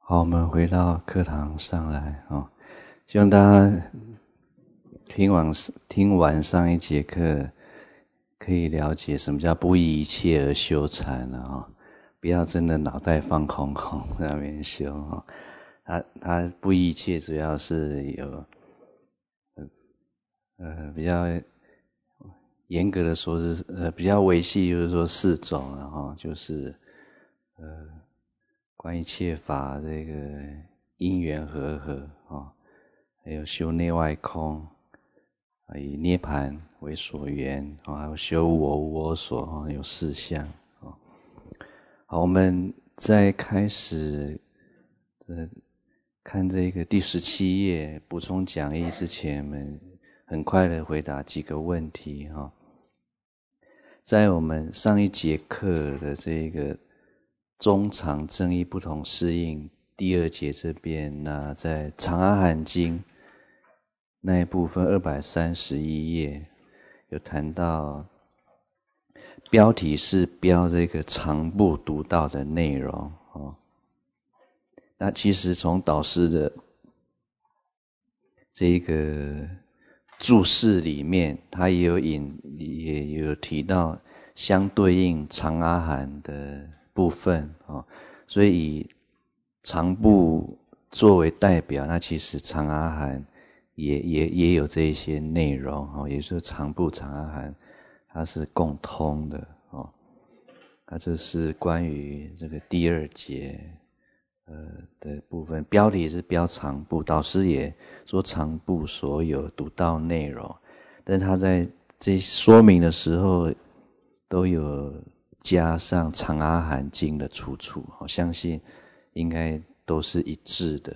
好，我们回到课堂上来希望大家听完上一节课，可以了解什么叫不依一切而修禅不要真的脑袋放空空在那边修它不依一切主要是有比较严格的说是比较维系，就是说4种就是关于切法这个因缘和合还有修内外空以涅盘为所缘还有修我无我所有4项好，我们在开始看这个第17页补充讲义之前，我们很快的回答几个问题在我们上一节课的这个中长正义不同适应第2节这边，那在长阿含经那一部分231页有谈到，标题是标这个长部读到的内容那其实从导师的这个注释里面，他也有提到相对应长阿含的部分所以以长部作为代表，那其实长阿含也有这一些内容也就是长部长阿含它是共通的那这是关于这个第2节的部分，标题是标长部，导师也说长部所有读到内容，但他在这说明的时候都有加上长阿含经的出处相信应该都是一致的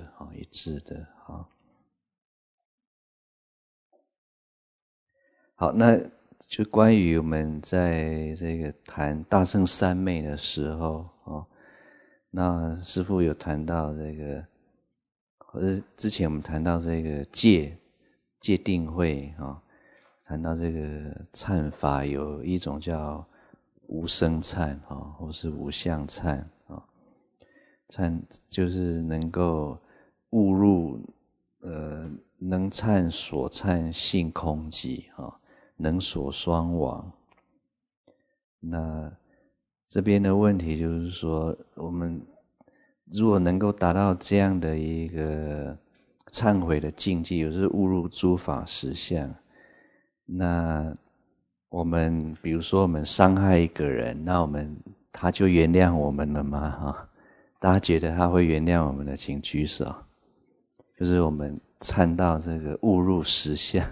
好，那就关于我们在这个谈大乘三昧的时候那师父有谈到这个，或者之前我们谈到这个戒定慧谈到这个忏法有一种叫无生忏或是无相忏忏就是能够悟入能忏所忏性空寂能所双亡。那这边的问题就是说，我们如果能够达到这样的一个忏悔的境界，也就是悟入诸法实相，那我们比如说我们伤害一个人，那他就原谅我们了吗大家觉得他会原谅我们的请举手。就是我们忏到这个悟入实相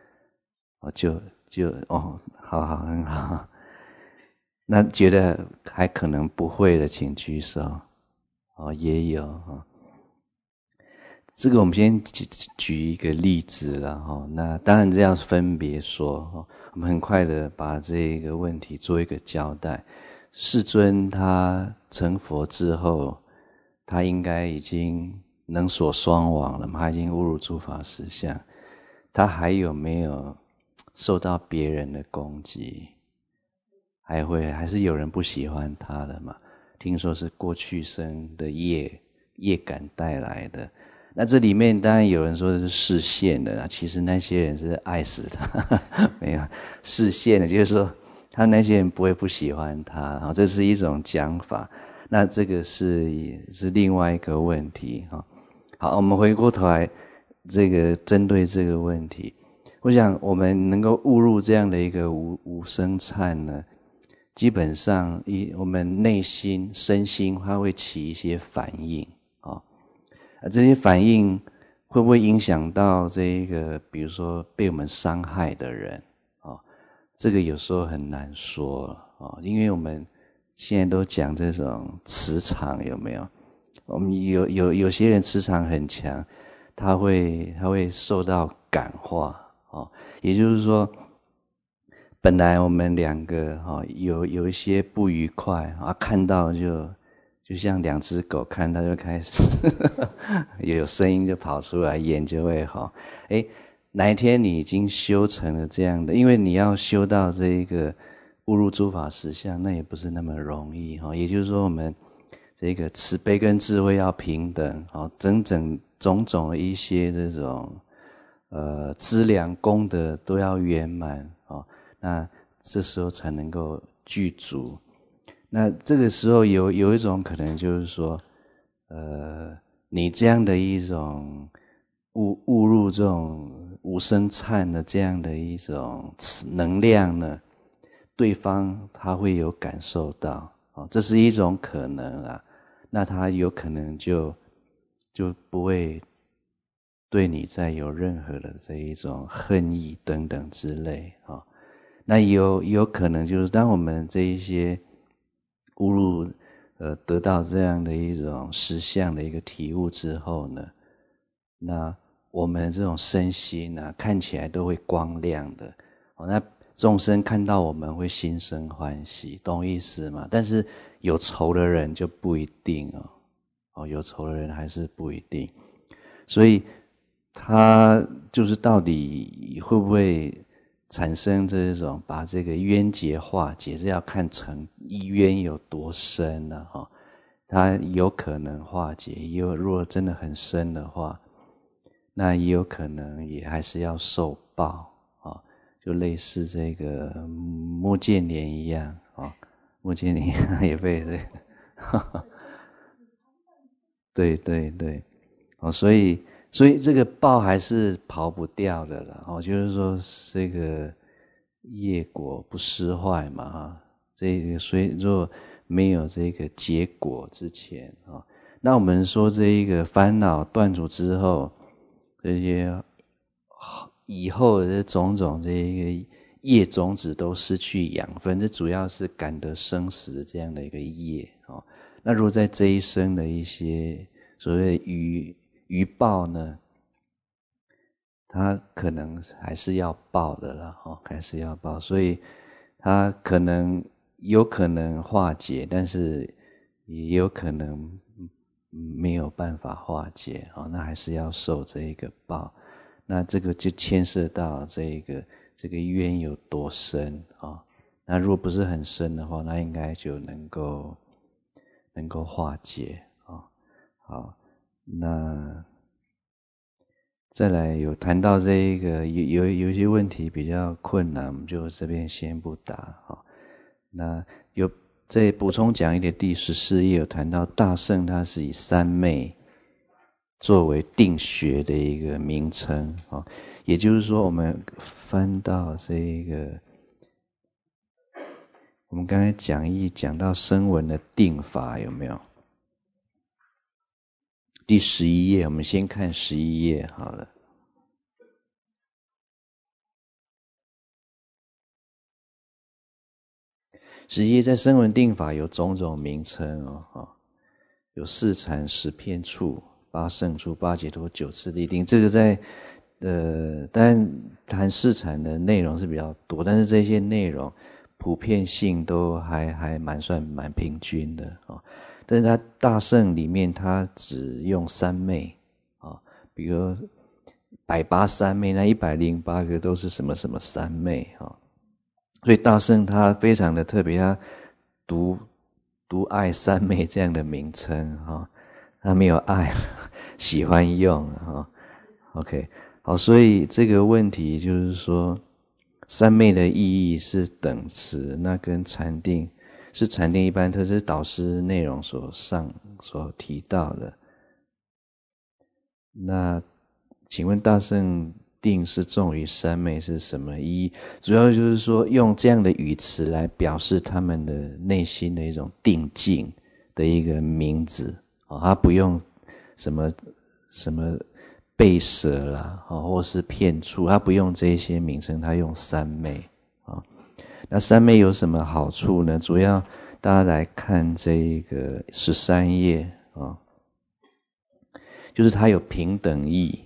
好很好。那觉得还可能不会的请举手也有这个我们先举一个例子啦那当然这要分别说我们很快的把这个问题做一个交代。世尊他成佛之后，他应该已经能所双亡了嘛，他已经悟入诸法实相，他还有没有受到别人的攻击？还是有人不喜欢他的嘛？听说是过去生的业感带来的。那这里面当然有人说是示现的其实那些人是爱死他没有示现的，就是说他那些人不会不喜欢他这是一种讲法。那这个是另外一个问题好，我们回过头来这个针对这个问题，我想我们能够悟入这样的一个无生忏呢，基本上我们内心身心它会起一些反应这些反应会不会影响到这个比如说被我们伤害的人这个有时候很难说因为我们现在都讲这种磁场有没有？我们有些人磁场很强，他会受到感化也就是说本来我们两个有一些不愉快看到就像2只狗看到就开始有声音就跑出来，眼就会哪一天你已经修成了这样的，因为你要修到这个悟入诸法实相，那也不是那么容易也就是说我们这个慈悲跟智慧要平等，种种的一些这种资粮功德都要圆满，那这时候才能够具足。那这个时候有一种可能就是说，你这样的一种误入这种无生忏的这样的一种能量呢，对方他会有感受到，这是一种可能啦。那他有可能就不会对你再有任何的这一种恨意等等之类。那有可能就是当我们这一些误入得到这样的一种实相的一个体悟之后呢，那我们这种身心啊看起来都会光亮的，那众生看到我们会心生欢喜，懂意思吗？但是有仇的人就不一定有仇的人还是不一定。所以他就是到底会不会产生这种把这个冤结化解，是要看成冤有多深呢？他有可能化解，如果真的很深的话，那也有可能也还是要受报，就类似这个穆建连一样，穆建连也被这个对对对，所以这个报还是跑不掉的了，就是说这个业果不失坏嘛，这个所以若没有这个结果之前，那我们说这一个烦恼断除之后，这些以后的种种这一个业种子都失去养分，这主要是感得生死的这样的一个业。那如果在这一生的一些所谓余报呢，它可能还是要报的啦，还是要报，所以它有可能化解，但是也有可能没有办法化解，那还是要受这一个报。那这个就牵涉到这个冤有多深啊？那如果不是很深的话，那应该就能够化解啊。好，那再来有谈到这一个有一些问题比较困难，我们就这边先不答。那有再补充讲一点，第14页有谈到大乘它是以三昧作为定学的一个名称，也就是说我们翻到这个我们刚才讲到声闻的定法有没有？第11页，我们先看11页好了。11页在声闻定法有种种名称有四禅、10片处、8胜处、8解脱、9次立定。这个在当然谈四禅的内容是比较多，但是这些内容普遍性都还算蛮平均的但是它大乘里面它只用三昧比如108三昧，那108个都是什么什么三昧所以大乘它非常的特别，它独爱三昧这样的名称它没有爱喜欢用OK， 好，所以这个问题就是说三昧的意义是等持，那跟禅定是禅定一般特质导师内容所提到的。那请问大乘定是重于三昧是什么意义？主要就是说用这样的语词来表示他们的内心的一种定境的一个名字他不用什么背舍啦或是片处，他不用这些名称，他用三昧那三昧有什么好处呢？主要大家来看这个13页就是它有平等义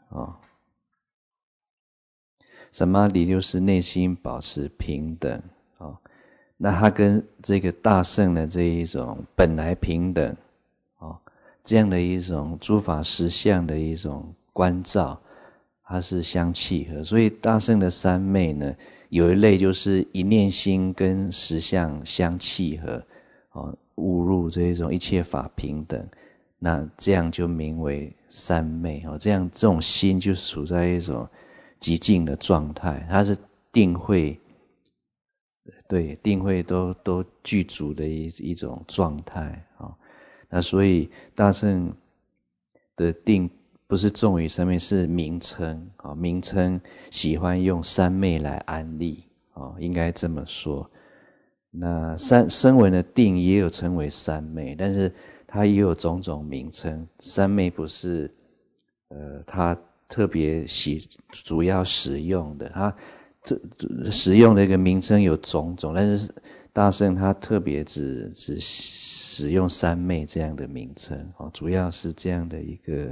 什么理就是内心保持平等那它跟这个大乘的这一种本来平等这样的一种诸法实相的一种关照，它是相契合。所以大乘的三昧呢，有一类就是一念心跟实相相契合悟入这种一切法平等，那这样就名为三昧这种心就处在一种极静的状态，它是定慧，对，定慧都具足的一种状态那所以大乘的定不是重于三昧，是名称名称喜欢用三昧来安立应该这么说。那声闻的定也有称为三昧，但是它也有种种名称。三昧不是它特别主要使用的，它使用的一个名称有种种，但是大乘它特别只使用三昧这样的名称主要是这样的一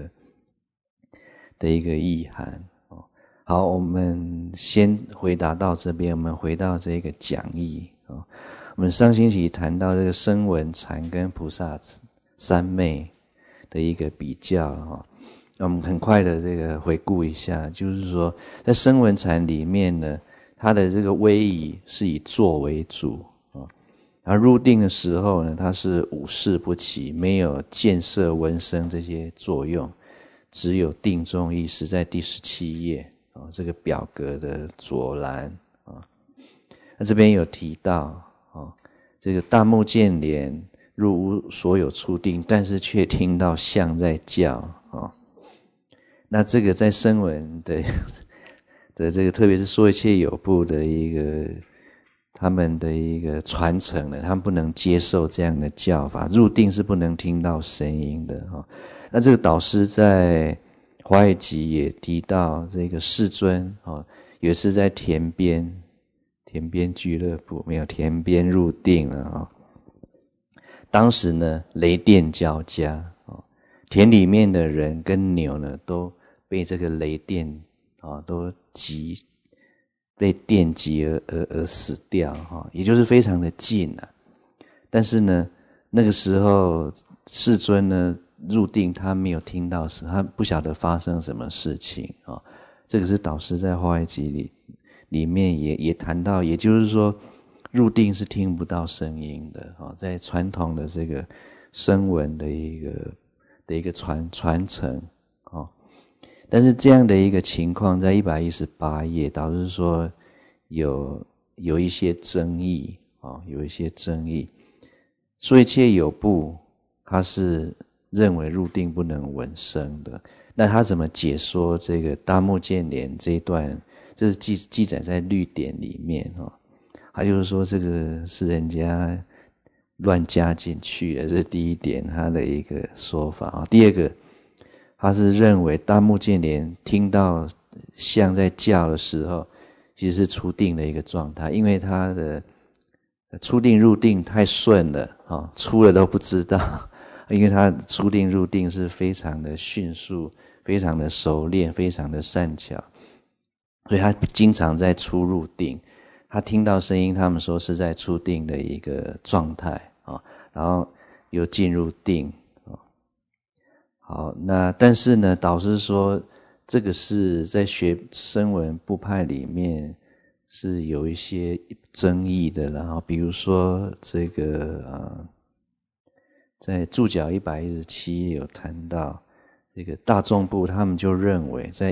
个意涵好，我们先回答到这边，我们回到这个讲义我们上星期谈到这个声闻禅跟菩萨三昧的一个比较我们很快的这个回顾一下，就是说在声闻禅里面呢，它的这个威仪是以坐为主然后入定的时候呢，它是五事不起，没有见色闻声这些作用，只有定中意识，在第17页这个表格的左栏那这边有提到这个大目犍连入无所有处定，但是却听到象在叫那这个在声闻的这个，特别是说一切有部的一个他们的一个传承他们不能接受这样的教法，入定是不能听到声音的那这个导师在华严集也提到，这个世尊有一次在田边俱乐部，没有田边入定了当时呢雷电交加田里面的人跟牛呢都被这个雷电都被电击而死掉也就是非常的近但是呢那个时候世尊呢入定，他没有听到他不晓得发生什么事情这个是导师在华严集里面也谈到，也就是说入定是听不到声音的在传统的这个声闻的一个传承但是这样的一个情况在118页导致说有一些争议有一些争议。说一切有部他是认为入定不能闻声的，那他怎么解说这个大目犍连这一段？这是记载在律典里面他就是说这个是人家乱加进去的，这是第一点他的一个说法第二个，他是认为大目犍连听到象在叫的时候其实是初定的一个状态，因为他的初定入定太顺了出了都不知道，因为他初定入定是非常的迅速，非常的熟练，非常的善巧，所以他经常在初入定，他听到声音他们说是在初定的一个状态然后又进入定好，那但是呢导师说这个是在学声闻部派里面是有一些争议的，然后比如说这个在注脚117有谈到这个大众部，他们就认为在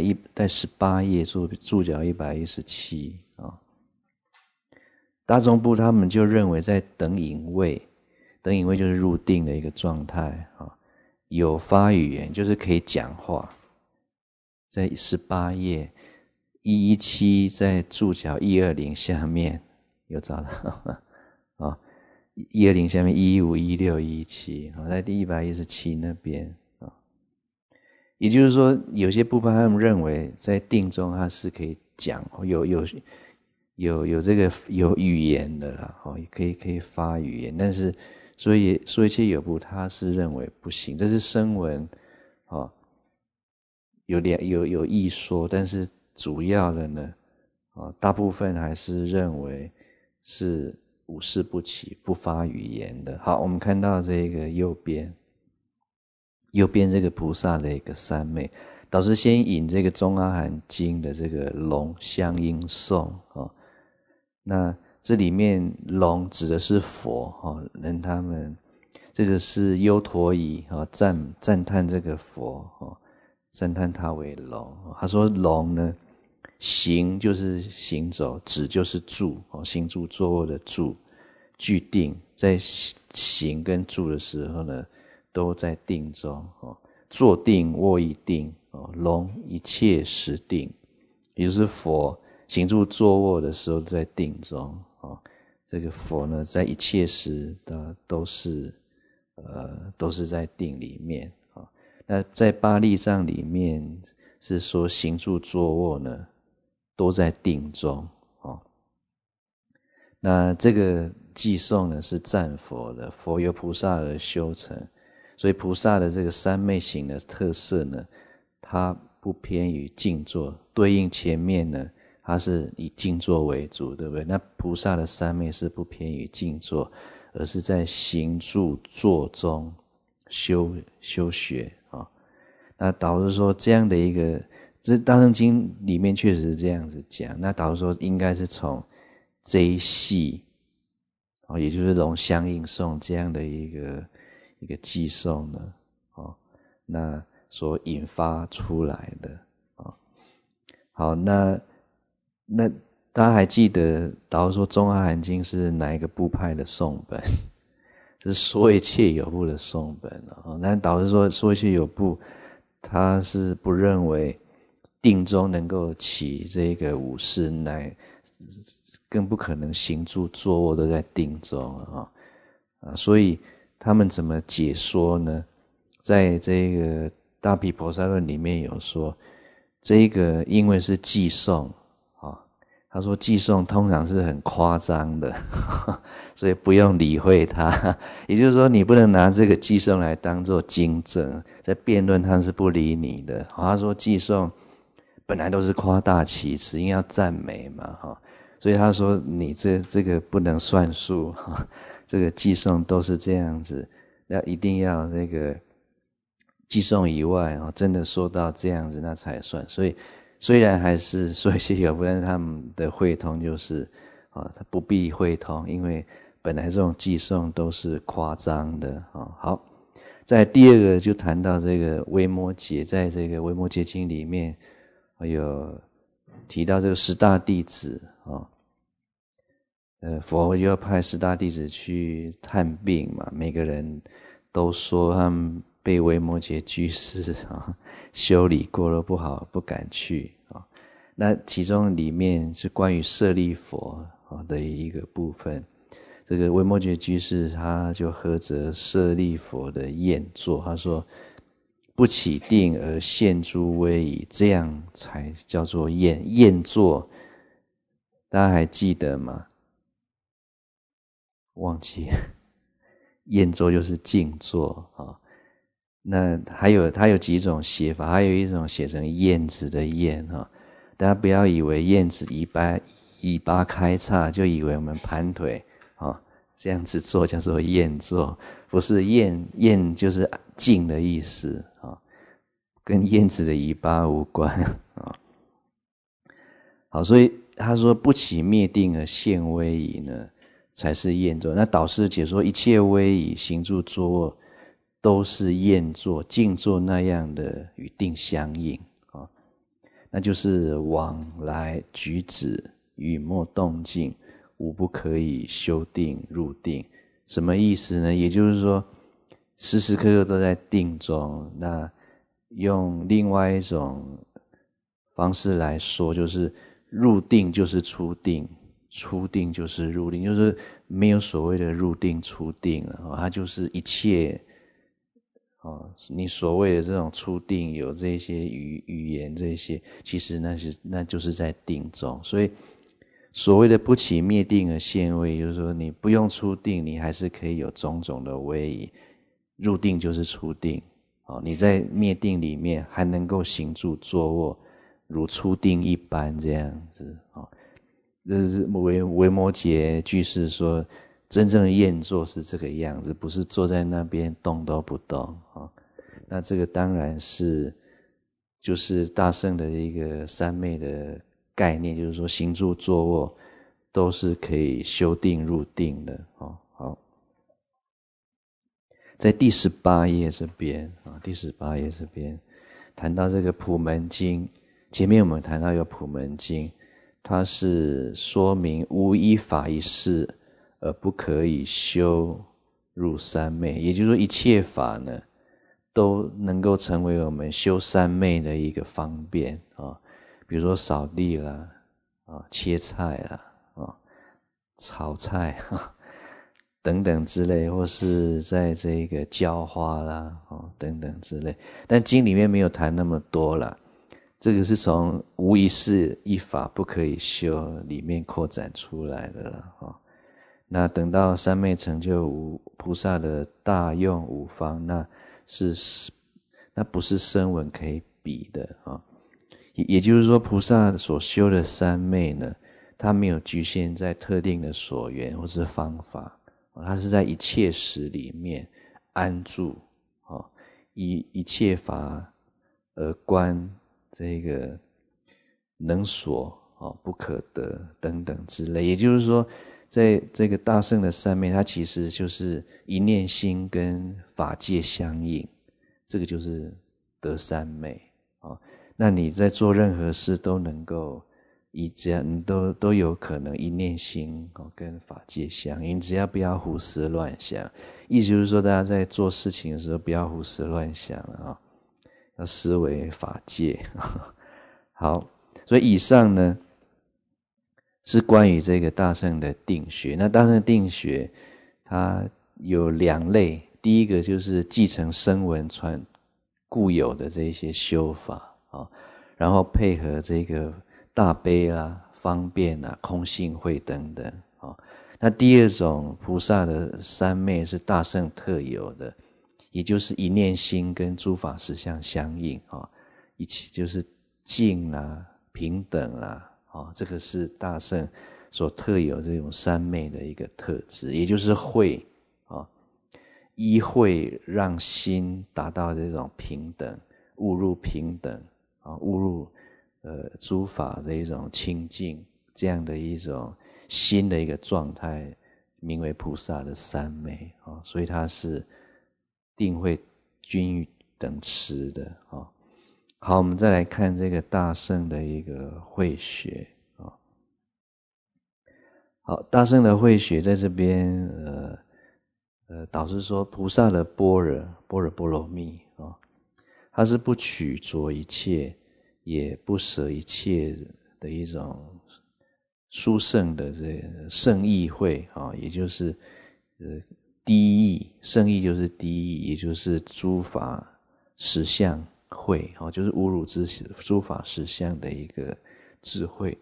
18页注脚117大众部他们就认为在等引位就是入定的一个状态有发语言，就是可以讲话，在18页117在注脚120下面有找到120下面115、116、117在第117那边也就是说有些部分他们认为在定中它是可以讲有这个有语言的啦可以发语言，但是所以说一切有部他是认为不行，这是声闻有异说，但是主要的呢大部分还是认为是五事不起不发语言的。好，我们看到这个右边这个菩萨的一个三昧，导师先引这个中阿含经的这个龙相应颂那这里面龙指的是佛人他们这个是优陀夷赞叹这个佛赞叹他为龙。他说龙呢，行就是行走，止就是住行住坐卧的住，具定，在行跟住的时候呢，都在定中坐定卧亦定龙一切时定，也就是佛行住坐卧的时候在定中这个佛呢，在一切时的都是在定里面那在巴利藏里面是说行住坐卧呢都在定中那这个偈颂呢是赞佛的，佛由菩萨而修成，所以菩萨的这个三昧行的特色呢，它不偏于静坐，对应前面呢它是以静坐为主，对不对？那菩萨的三昧是不偏于静坐，而是在行住坐中修学那导师说这样的一个，这大乘经里面确实是这样子讲，那导师说应该是从这一系也就是龙相应颂这样的一个偈颂呢那所引发出来的好，那大家还记得导师说中阿含经是哪一个部派的颂本？是说一切有部的颂本那导师说一切有部他是不认为定中能够起这个五事，更不可能行住坐卧都在定中所以他们怎么解说呢？在这个大毗婆沙论里面有说，这个因为是偈颂他说偈颂通常是很夸张的所以不用理会它，也就是说你不能拿这个偈颂来当作经证，在辩论他是不理你的他说偈颂本来都是夸大其词，应该要赞美嘛所以他说你这个不能算数这个偈颂都是这样子，一定要那个偈颂以外真的说到这样子那才算。所以虽然还是说一些有部，但是他们的会通就是他不必会通，因为本来这种偈颂都是夸张的好，在第二个就谈到这个维摩诘，在这个维摩诘经里面有提到这个十大弟子佛就要派十大弟子去探病嘛，每个人都说他们被维摩诘居士修理过了不好，不敢去那其中里面是关于舍利佛的一个部分，这个维摩诘居士他就呵责舍利佛的厌坐，他说不起定而现诸威仪，这样才叫做厌坐。大家还记得吗？忘记了厌坐就是静坐那还有它有几种写法，还有一种写成燕子的燕大家不要以为燕子尾巴开叉就以为我们盘腿这样子做叫做燕坐，不是燕就是静的意思跟燕子的尾巴无关好，所以他说不起灭定而现威仪呢才是厌坐。那导师解说一切威仪行住坐卧都是厌坐，静坐那样的与定相应那就是往来举止语默动静无不可以修定入定。什么意思呢？也就是说时时刻刻都在定中。那用另外一种方式来说，就是入定就是出定，出定就是入定，就是没有所谓的入定出定了它就是一切你所谓的这种出定有这些语言这些，其实那就是在定中。所以所谓的不起灭定而现威，就是说你不用出定，你还是可以有种种的威仪。入定就是出定你在灭定里面还能够行住坐卧如出定一般这样子这是维摩诘居士说真正的厌坐是这个样子，不是坐在那边动都不动那这个当然是就是大乘的一个三昧的概念，就是说行住坐卧都是可以修定入定的好， 在第18页这边啊，第18页这边谈到这个普门经，前面我们谈到有普门经，它是说明无一法一事而不可以修入三昧，也就是说一切法呢都能够成为我们修三昧的一个方便啊，比如说扫地啦，啊切菜啦，啊炒菜等等之类，或是在这个浇花啦，等等之类。但经里面没有谈那么多啦，这个是从无一事一法不可以修里面扩展出来的了。那等到三昧成就菩萨的大用五方，那不是声闻可以比的啊。也就是说，菩萨所修的三昧呢，它没有局限在特定的所缘或是方法，它是在一切时里面安住，以一切法而观这个能所不可得等等之类。也就是说，在这个大乘的三昧，它其实就是一念心跟法界相应，这个就是得三昧。那你在做任何事都能够以这样，你都有可能一念心跟法界相应，只要不要胡思乱想。意思就是说，大家在做事情的时候不要胡思乱想了要思维法界。好，所以以上呢是关于这个大乘的定学。那大乘的定学它有2类，第一个就是继承声闻传固有的这些修法然后配合这个大悲啦、方便啦、空性慧等等那第二种菩萨的三昧是大乘特有的，也就是一念心跟诸法实相相应一起就是静啦、平等啦这个是大乘所特有这种三昧的一个特质，也就是慧依慧让心达到这种平等，悟入平等悟入诸法的一种清净，这样的一种心的一个状态，名为菩萨的三昧所以它是定慧均等持的好，我们再来看这个大乘的一个慧学好，大乘的慧学在这边导师说菩萨的般若波罗蜜它是不取着一切也不舍一切的一种殊胜的这个圣意慧也就是第一义，圣意就是第一义，也就是诸法实相慧就是无辱之诸法实相的一个智慧。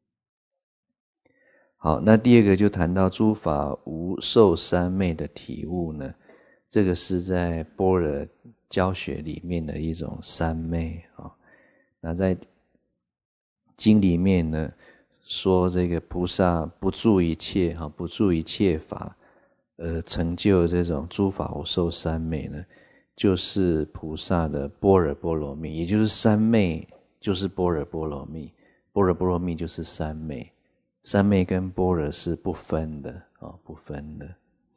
好，那第二个就谈到诸法无受三昧的体悟呢，这个是在般若教学里面的一种三昧那在经里面呢说这个菩萨不住一切不住一切法成就这种诸法无受三昧呢，就是菩萨的般若波罗蜜，也就是三昧就是般若波罗蜜，般若波罗蜜就是三昧，三昧跟般若是不分的不分的。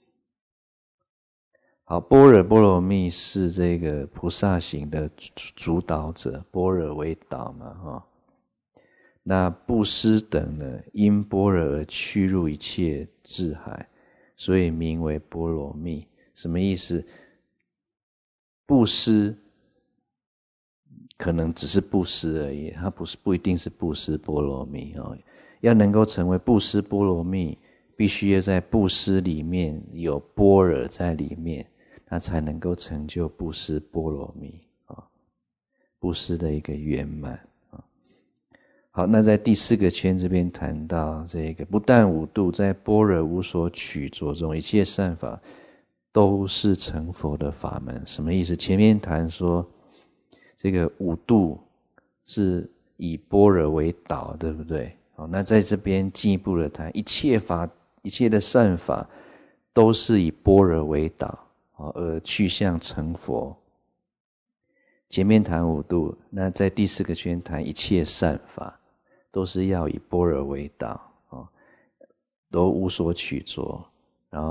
好，般若波罗蜜是这个菩萨行的主导者，般若为导嘛那布施等呢，因般若而趋入一切智海，所以名为波罗蜜。什么意思？布施可能只是布施而已，它不一定是布施波罗蜜要能够成为布施波罗蜜，必须要在布施里面有般若在里面，那才能够成就布施波罗蜜布施的一个圆满好，那在第4个圈这边谈到这个不但五度，在般若无所取着中，一切善法都是成佛的法门。什么意思？前面谈说这个五度是以般若为导，对不对？那在这边进一步的谈，一切法、一切的善法都是以般若为导而去向成佛。前面谈五度，那在第4个圈谈一切善法都是要以般若为导都无所取着，然后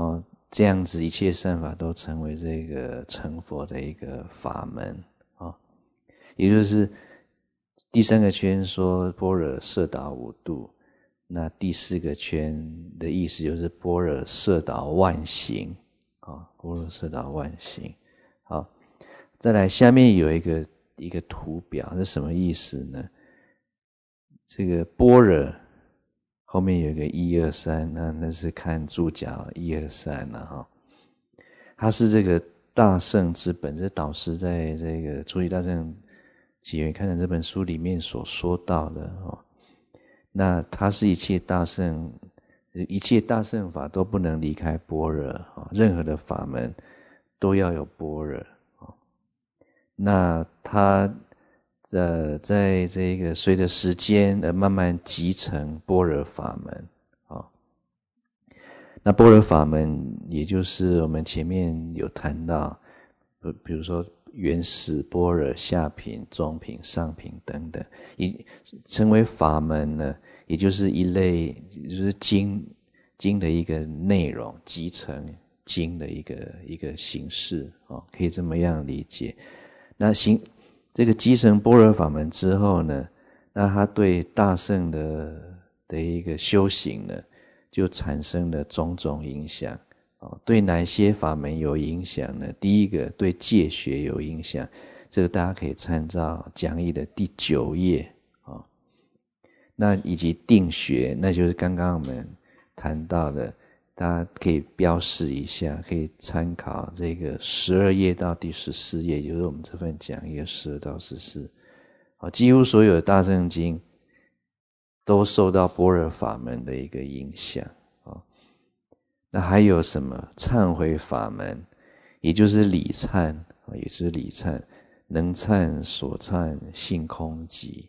这样子一切善法都成为这个成佛的一个法门啊。也就是第三个圈说般若摄导五度，那第四个圈的意思就是般若摄导万行啊，般若摄导万行。好，再来下面有一个图表，是什么意思呢？这个般若后面有一个1、2、3，那是看注脚1、2、3了哈。它是这个大圣之本，这导师在这个《初级大乘起源看的这本书里面所说到的哦。那它是一切大圣法都不能离开般若，任何的法门都要有般若。那它在这个随着时间而慢慢集成般若法门啊。那般若法门也就是我们前面有谈到，比如说原始般若、下品、中品、上品等等，成为法门呢，也就是一类，就是经的一个内容，集成经的一个形式啊，可以这么样理解。那这个集成般若法门之后呢，那他对大圣的一个修行呢，就产生了种种影响。对哪些法门有影响呢？第一个对戒学有影响，这个大家可以参照讲义的第9页啊。那以及定学，那就是刚刚我们谈到的，大家可以标示一下，可以参考这个12页到第14页，也就是我们这份讲义12到14。几乎所有的大乘经都受到般若法门的一个影响。那还有什么忏悔法门，也就是礼忏，也就是礼忏，能忏所忏性空寂。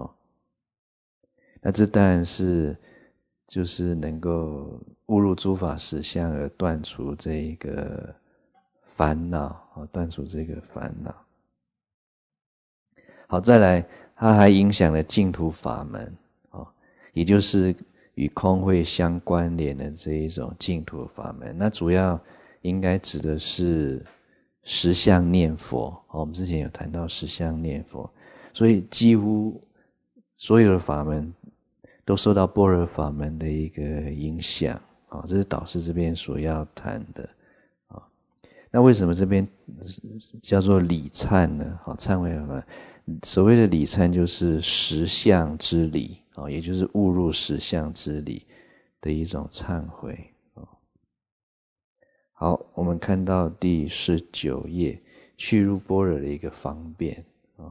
那这当然是就是能够悟入诸法实相而断除这个烦恼，断除这个烦恼。好，再来它还影响了净土法门，也就是与空慧相关联的这一种净土法门。那主要应该指的是实相念佛，我们之前有谈到实相念佛，所以几乎所有的法门都受到般若法门的一个影响，这是导师这边所要谈的。那为什么这边叫做礼忏呢？忏悔法门，所谓的礼忏就是实相之理，也就是悟入实相之理的一种忏悔。好，我们看到第19页，去入般若的一个方便。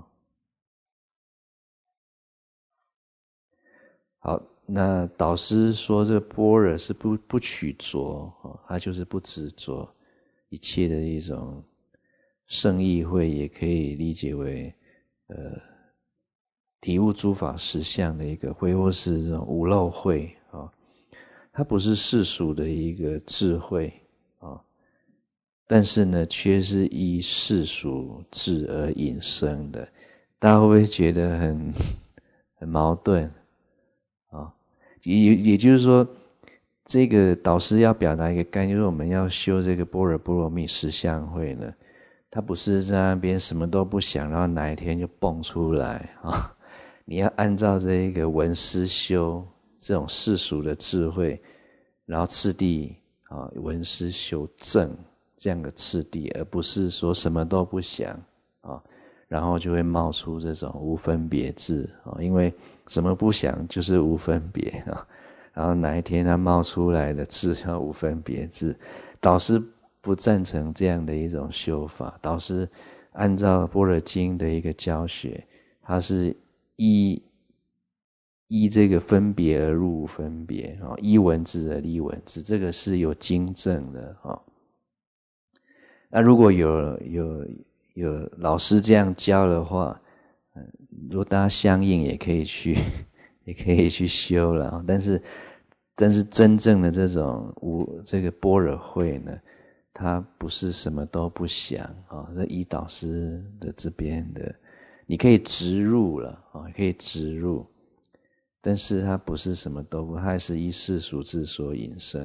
好，那导师说这个般若是不取着，它就是不执着，一切的一种圣意会也可以理解为体悟诸法实相的一个会，或是这种无漏会啊。它不是世俗的一个智慧啊，但是呢却是依世俗智而引生的。大家会不会觉得很矛盾啊？也就是说，这个导师要表达一个概念，就是我们要修这个般若波罗蜜实相会呢，他不是在那边什么都不想，然后哪一天就蹦出来啊！你要按照这个闻思修这种世俗的智慧，然后次第闻思修正这样的次第，而不是说什么都不想然后就会冒出这种无分别智因为什么不想就是无分别然后哪一天它冒出来的智叫无分别智。导师不赞成这样的一种修法，导师按照般若经的一个教学，它是依这个分别而入分别依文字而立文字，这个是有经证的那如果有老师这样教的话，如果大家相应也可以去修了但是真正的这种这个般若会呢，它不是什么都不想这依导师的这边的，你可以植入了可以植入，但是它不是什么都不，它是依世俗智所引生，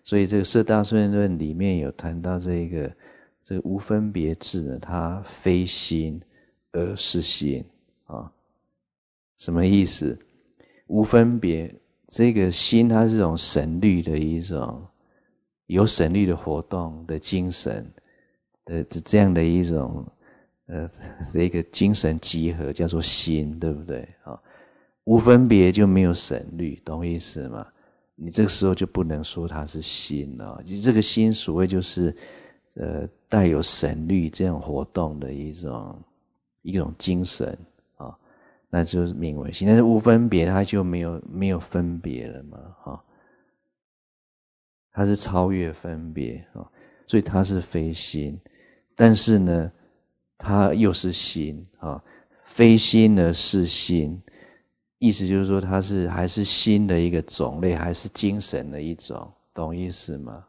所以这个《摄大顺论》里面有谈到这个无分别智呢，它非心而是心啊。什么意思？无分别，这个心它是一种省虑的一种有省虑的活动的精神的这样的一种的一个精神集合，叫做心，对不对啊？无分别就没有省虑，懂意思吗？你这个时候就不能说它是心了。这个心所谓就是带有省虑这样活动的一种精神啊，那就是名为心。但是无分别它就没有分别了嘛啊，它是超越分别啊，所以它是非心。但是呢它又是心啊，非心而是心，意思就是说它还是心的一个种类，还是精神的一种，懂意思吗？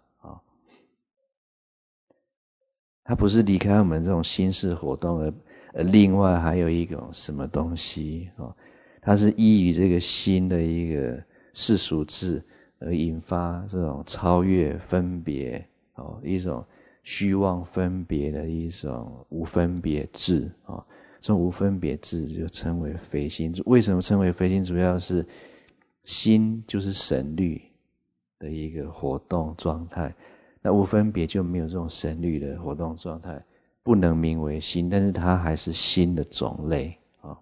它不是离开我们这种心识活动而另外还有一种什么东西它是依于这个心的一个世俗智而引发这种超越分别一种虚妄分别的一种无分别智这种无分别智就称为非心。为什么称为非心？主要是心就是省虑的一个活动状态，那无分别就没有这种省虑的活动状态，不能名为心，但是它还是心的种类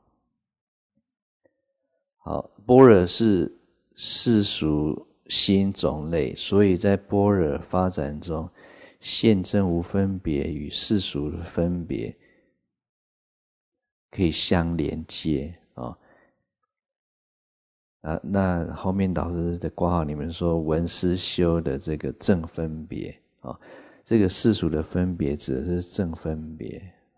好，般若是世俗心种类，所以在般若发展中，现证无分别与世俗的分别可以相连接那后面导师的括号里面说闻思修的这个正分别这个世俗的分别指的是正分别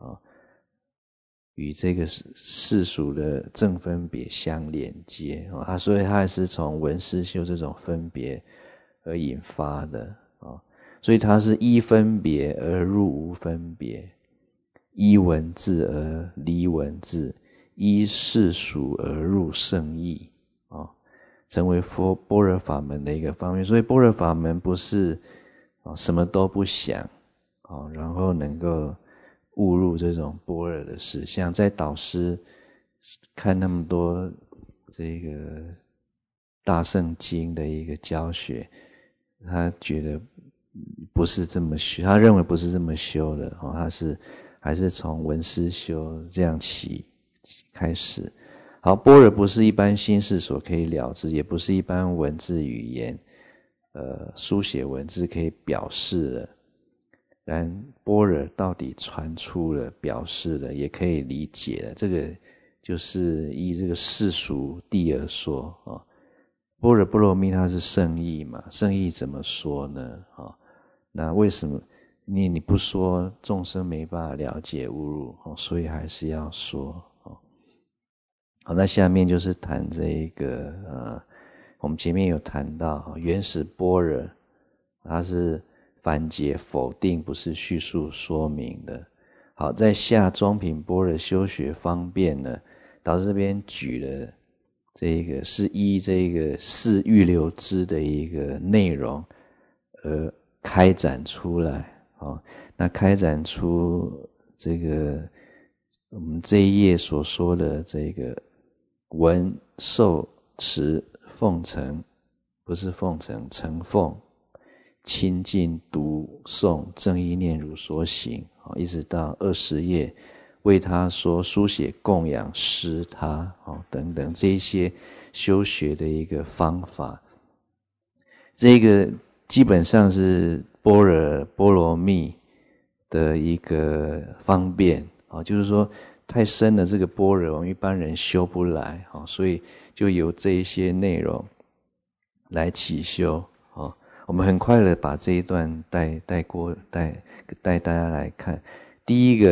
与这个世俗的正分别相连接所以它还是从闻思修这种分别而引发的所以它是依分别而入无分别，依文字而离文字，依世俗而入圣义成为般若法门的一个方面。所以般若法门不是什么都不想然后能够误入这种般若的实相。在导师看那么多这个大圣经的一个教学，他觉得不是这么修，他认为不是这么修的他还是从闻思修这样开始。好，般若不是一般心识所可以了知，也不是一般文字语言书写文字可以表示的。然般若到底传出了表示了也可以理解了，这个就是依这个世俗谛而说般若波罗蜜它是圣义嘛，圣义怎么说呢那为什么你不说众生没办法了解悟入所以还是要说好，那下面就是谈这个我们前面有谈到原始般若它是反解否定，不是叙述说明的。好，在下中品般若修学方便呢，导师这边举了这个是依这个四欲流支的一个内容而开展出来那开展出这个我们这一页所说的这个闻受持奉承，不是奉承，承奉亲近读诵正意念如所行一直到20页为他说书写供养施他等等这一些修学的一个方法，这个基本上是般若波罗蜜的一个方便就是说太深的这个般若我们一般人修不来所以就由这一些内容来起修我们很快的把这一段带大家来看。第一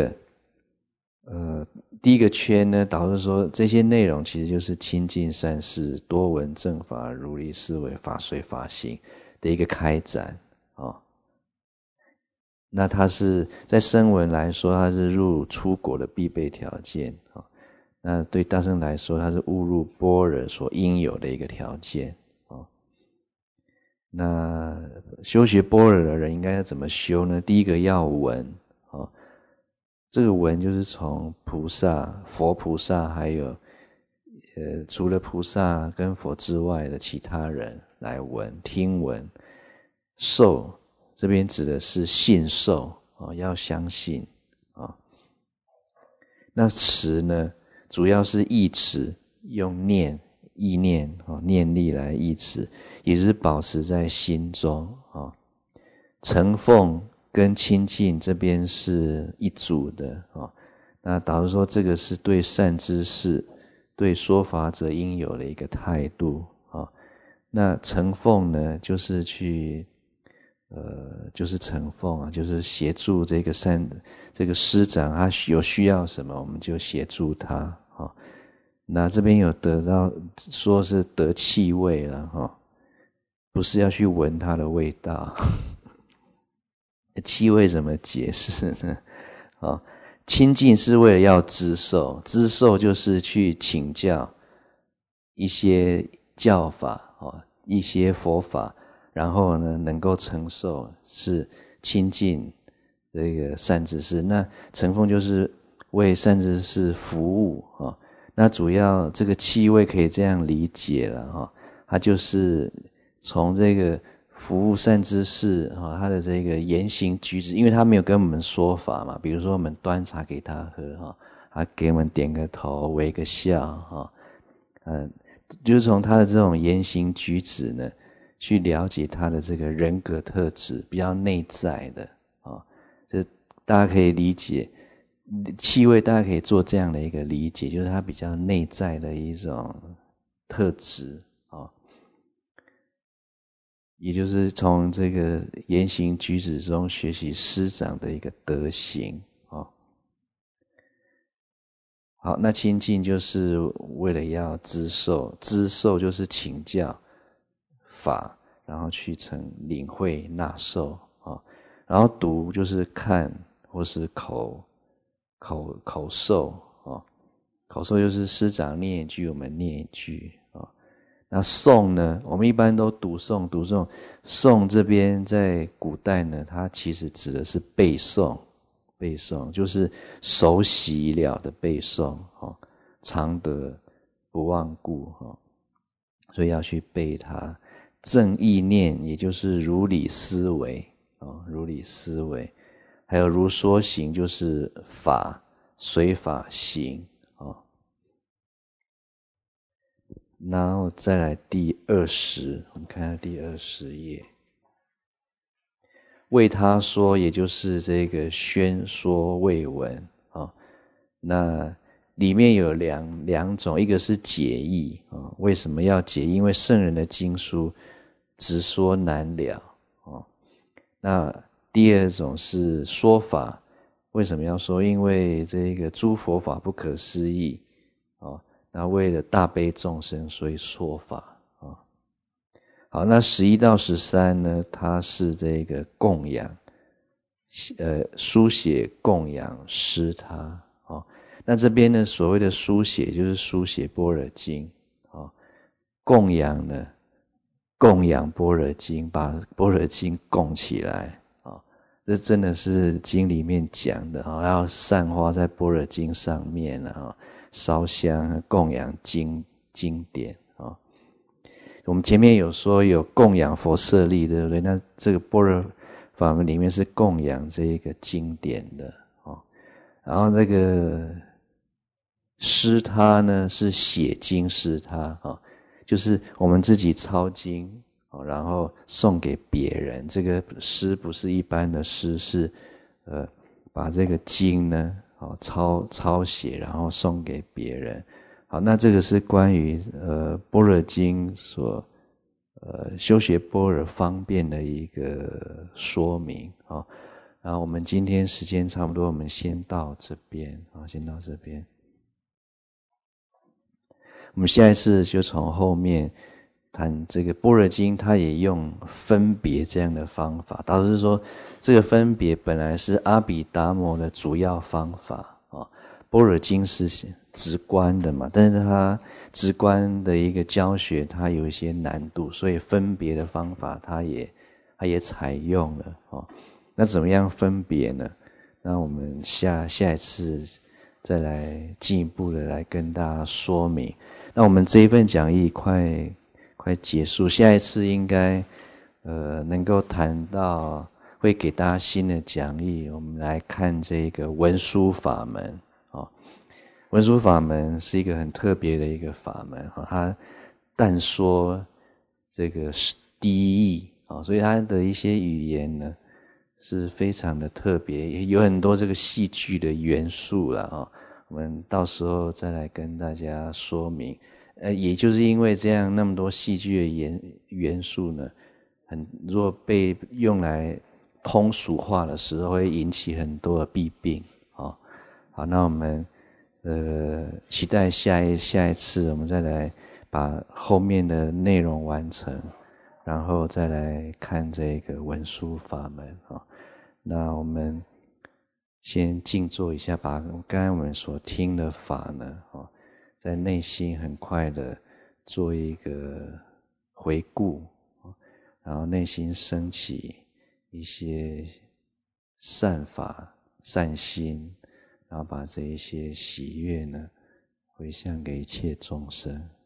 个圈呢，导师说这些内容其实就是亲近善事，多闻正法，如理思维，法随法行的一个开展那它是在声闻来说，它是入出果的必备条件那对大乘来说，它是误入般若所应有的一个条件那修学般若的人应该要怎么修呢？第一个要闻这个闻就是从菩萨、佛菩萨还有除了菩萨跟佛之外的其他人来闻、听闻。受这边指的是信受要相信那持呢，主要是忆持，用意念念力来忆持，也就是保持在心中承奉跟亲近这边是一组的那导致说这个是对善知识、对说法者应有的一个态度那承奉呢，就是去就是承奉就是协助这个师长，他有需要什么，我们就协助他那这边有得到说是得气味了不是要去闻它的味道气味怎么解释呢亲近是为了要知受，知受就是去请教一些教法一些佛法，然后呢能够承受，是亲近这个善知识。那承奉就是为善知识服务那主要这个气味可以这样理解了它就是从这个服务善知识他的这个言行举止，因为他没有跟我们说法嘛，比如说我们端茶给他喝他给我们点个头微个笑就是从他的这种言行举止呢去了解他的这个人格特质，比较内在的这大家可以理解气味，大家可以做这样的一个理解，就是它比较内在的一种特质也就是从这个言行举止中学习师长的一个德行好，那亲近就是为了要知受，知受就是请教法，然后去领会纳受然后读就是看或是口授口授就是师长念一句我们念一句那诵呢，我们一般都读诵诵这边在古代呢，它其实指的是背诵就是熟悉了的背诵常得不忘故所以要去背它。正意念也就是如理思维如理思维，还有如说行就是法，随法行然后再来第20，我们看下第20页。为他说，也就是这个宣说未闻那里面有两种，一个是解义为什么要解义？因为圣人的经书直说难了那第二种是说法，为什么要说？因为这个诸佛法不可思议那为了大悲众生，所以说法好，那11到13呢，它是这个供养书写供养师他那这边呢，所谓的书写就是书写般若经供养呢，供养般若经，把般若经供起来这真的是经里面讲的要散花在般若经上面烧香供养经典我们前面有说有供养佛舍利，对不对？那这个般若法门里面是供养这一个经典的然后这个师他呢是写经师他就是我们自己抄经然后送给别人。这个诗不是一般的诗，是把这个经呢抄写然后送给别人。好，那这个是关于般若经所修学般若方便的一个说明然后我们今天时间差不多，我们先到这边先到这边。我们下一次就从后面谈这个般若经，它也用分别这样的方法，导致说这个分别本来是阿毗达摩的主要方法般若经是直观的嘛，但是它直观的一个教学，它有一些难度，所以分别的方法它也采用了哦。那怎么样分别呢？那我们下一次再来进一步的来跟大家说明。那我们这一份讲义快结束，下一次应该能够谈到，会给大家新的讲义。我们来看这个文殊法门哦。文殊法门是一个很特别的一个法门哦，它但说这个低义哦，所以它的一些语言呢是非常的特别，也有很多这个戏剧的元素啦哦。我们到时候再来跟大家说明。也就是因为这样，那么多戏剧的元素呢，若被用来通俗化的时候，会引起很多的弊病哦。好，那我们期待下一次我们再来把后面的内容完成，然后再来看这个文殊法门哦。那我们先静坐一下，把刚才我们所听的法呢哦，在内心很快的做一个回顾，然后内心升起一些善法、善心，然后把这一些喜悦呢回向给一切众生。